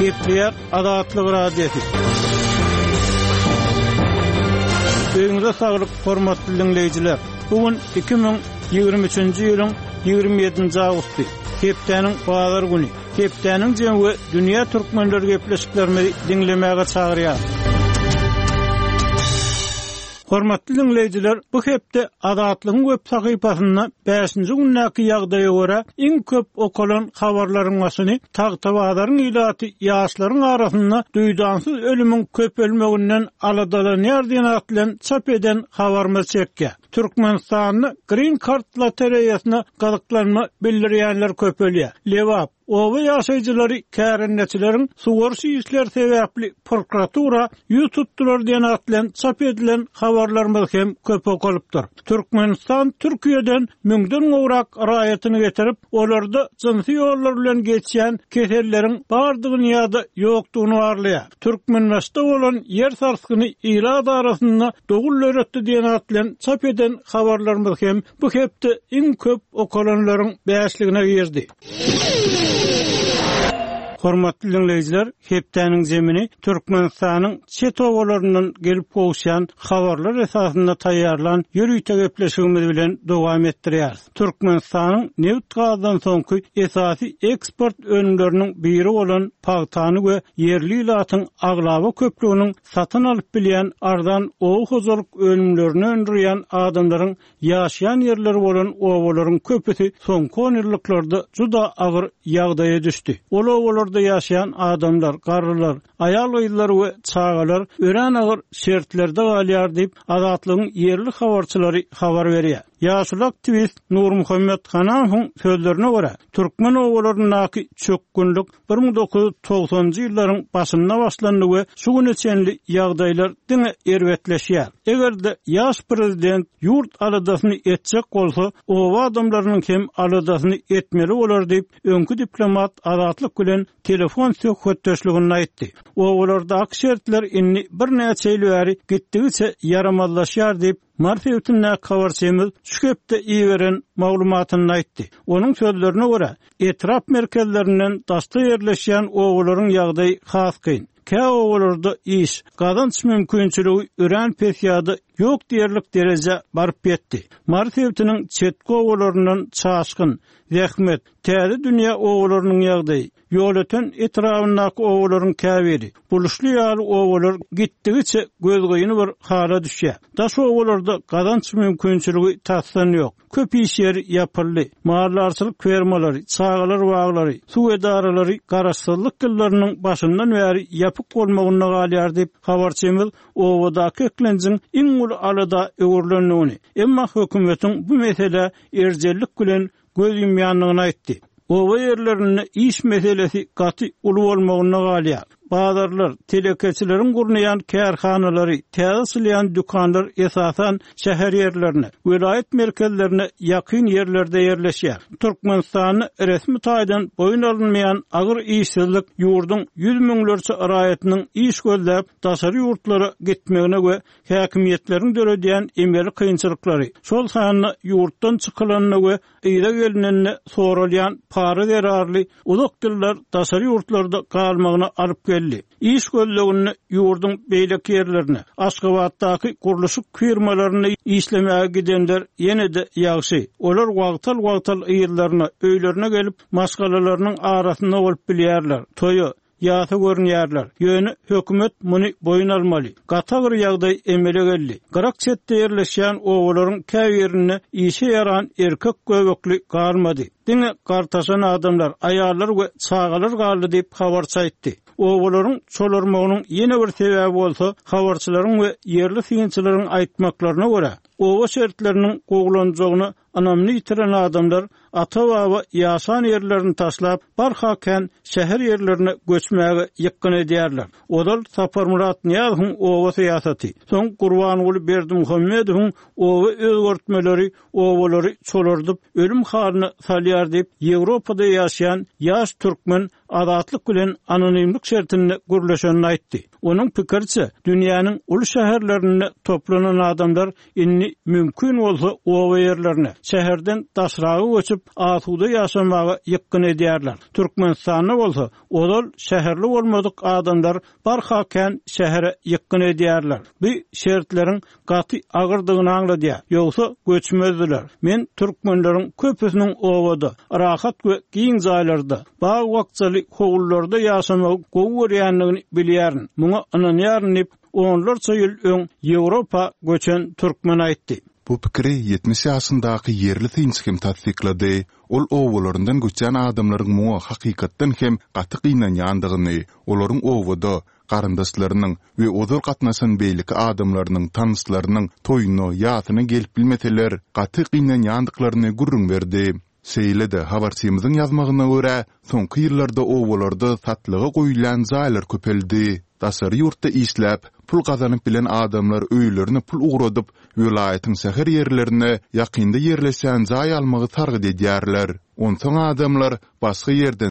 Kepler Adatlyk radiosu. Öňüňizde saglyk, hormatly dinleyijiler. Bugün 2023-nji ýylyň 27-nji awgusty. Hepdeniň bazar güni. Hepdeniň jemgy dünýä türkmenleri gepleşiklerini dinlemäge çagyrýar. Hormatly dinleyijiler, bu hepde Adatlygyň web sahypasynda 5-nji günnäki ýagdaýa görä iň köp okalan habarlaryň başyny Tagtabadaryň ilaty ýaşlaryň arasynda duýdansyz ölümüň köpelmeginden aladalanýar diýen atlan çap eden habarmy çekkä. Türkmenistanyň Green Card lotereýasyna galyklanma bildirýänler köpelýär. Lewap owa ýaşaýjylary kärenneçileriň sugorşy işler sebäpli prokuratura YouTube-lar diýen atlan çap edilen habarlarymyz hem köp okalypdyr. Türkmenistan Türkiýeden müňden gowrak raýatyny getirip, olarda jynsy ýollar bilen geçýän keselleriň bardygyny ýa-da ýokdugyny barlaýar. Türkmenistanda bolan ýer sarskyny ýylar arasynda dogul öretdi diýen atlan çap eden habarlarymyz hem bu hepde iň köp okalanlaryň bäşligine girdi. Hormatly dinleyijiler, hepdeniň zemini Türkmenistanyň çet owalaryndan gelip gowşan habarlar esasynda taýýarlan ýürüýte gepleşigimiz bilen dowam etdirýär. Türkmenistanyň neft gazdan soňky esasy eksport önümleriniň biri bolan pagtany we yerli ilatyň aglaba köplüğiniň satyn alyp bilýän ardan ow hozalyk önümlerini öndürýän adamlaryň ýaşaýan ýerleri bolan owalaryň köpüsi soňky ýyllarda juda agyr ýagdaýa düşdi. Owlarda ýaşaýan adamlar, garrylar, aýal gyzlar we çagalar ören agyr şertlerde galýar diýip Adatlygyň yerli habarçylary habar berýär. Ýaşul aktivist Nur Muhammed Hanawyň sözlerine görä, türkmen owalarynyňky çok günlük 1990-njy ýyllaryň başynda başlandy we şu güne çenli ýagdaýlar diňe erwetleşýär. Egerde ýaş prezident ýurt aladasyny etjek bolsa, owa adamlarynyň hem aladasyny etmeli bolar diýip öňkü diplomat Adatlyk bilen telefon söhbetdeşligini aýtdy. Owalarda şertler inni bir näçe ýyl bäri gitdigiçe yaramazlaşýar diýip Marfewtynä habarçymyz şu hepde iýeren maglumatyny aýtdy. Onuň sözlerine görä, etrap merkezlerinden daşda ýerleşýän owalaryň ýagdaýy has kyn. Kä owalarda iş, gazanç mümkinçiligi ören pesýady ýok diýerlik derejä baryp ýetdi. Marfewtynyň çetki owalaryndan çaşkyn, zähmet, täze dünýä owalarynyň ýagdaýy, ýolatan etrafyndaky owalaryň käbiri, buluşly ýaly owalar gitdigiçe gözgöýüni bir hala düşýär. Daş owalarda gazanç mümkinçiligi taýdan ýok. Köp iş ýeri ýapyldy. Mahallarçylyk fermalary, çagalar baglary, suw edaralary garaşsyzlyk gyllarynyň başyndan bäri ýapyk bolmagyna galýar diýip habarçymyz owadaky eklenjiň iň ulu alada öwürlenýäni. Emma hökümetiň bu mesele erjellik bilen göz ýumýanlygyny aýtdy. Owa ýerlerini iş meselesi gaty ulu bolmagyna galýar. Bazarlar, telekeçilerin gurnayan kärhanalary, täze dükanlar esasan şäher ýerlerine, vilayet merkezlerine ýakyn ýerlerde ýerleşýär. Türkmenistanyň resmi taýdan boyun alynmaýan agyr işsizlik ýurdun 100 miňlerçe raýatynyň iş gözläp daşary ýurtlara gitmegine we häkimiýetleriň döredýän emeli kynçylyklary, şol sanyny ýurtdan çykylanyna we ýyla gelinene soralýan para zerarly uzak diller daşary ýurtlarda galmagyna alyp İş gözlegini ýurdun beýlek ýerlerine, Aşgabatdaky guruluşyk firmalaryna işlemäge gidenler ýene-de ýagşy. Olar wagtal ýerlerine, öýlerine gelip maşgalalarynyň arasynda bolup bilýärler. Toýu ýa-da görnýärler. Ýöne hökümet muny boyun almaly. Gata bir ýagdaý emele geldi. Garak çetde ýerleşýän owalaryň käýerine işe yaran erkek göbekli galmady. Diňe gartaşan adamlar, aýallar we çagalar galdy diýip habarçy aýtdy. Owalaryň çolarmagynyň ýene bir sebäbi bolsa, habarçylaryň we yerli fiýinçilerin aýtmaklaryna görä, owa şertleriniň gowlanjagyny anamly ýitiren adamlar ata-baba ýaşan ýerlerini taşlap, barhaken şäher ýerlerine göçmäge ýykyn edýärler. Odal Saparmurat Niýazowyň owa syýasaty, soň Gurbanuly Berdimuhammedowyň owa özgörtmeleri owalary çolardyp ölüm halyna salýar diýip Ýewropada ýaşaýan ýaş türkmen adatlyk bilen anonimlik şertini gürleşenini aýtdy. Onuň pikirçe, dünýäniň uly şäherlerinde toplanan adamlar inni mümkün bolsa owa yerlerine, şäherden daşragy göçüp asuda ýaşamagy ýykyn edýärler. Türkmenistanda bolsa, olal şäherli bolmadyk adamlar barhaken şähere ýykyn edýärler. Bu şertleriň gaty agyrdygyny aňladýar. Ýogsa göçmezdiler. Men türkmenleriň köpüsiniň owada, rahat we giň jaýlarda, bag wagtçyly howullarda ýaşamagy gowurýanlygyny bilýärin. Muňa inanýaryn onlarca ýyl öň Ýewropa göçen türkmen aýtdy. Bu pikri 70 ýaşyndaky yerli synçym tasdiklady. Ol owalaryndan göçen adamlaryň muňa hakykatdan hem gaty gynanýandygyny, olaryň owada garyndaşlarynyň we odol gatnaşan beýlik adamlarynyň tanyslarının toýuny ýatyny gelip bilmeseler, gaty gynanýandyklaryny gurrun berdi. Seýlede habarçymyzyň ýazmagyna görä, soňky ýyllarda owalarda satlyga goýulan jaýlar köpeldi. Daşary ýurtda işläp, pul gazanyp bilen adamlar öýlerini pul ugradyp, welaýatyň şäher ýerlerine ýakynda ýerleşen jaý almagy targyd edýärler. Onsoň adamlar başga ýerden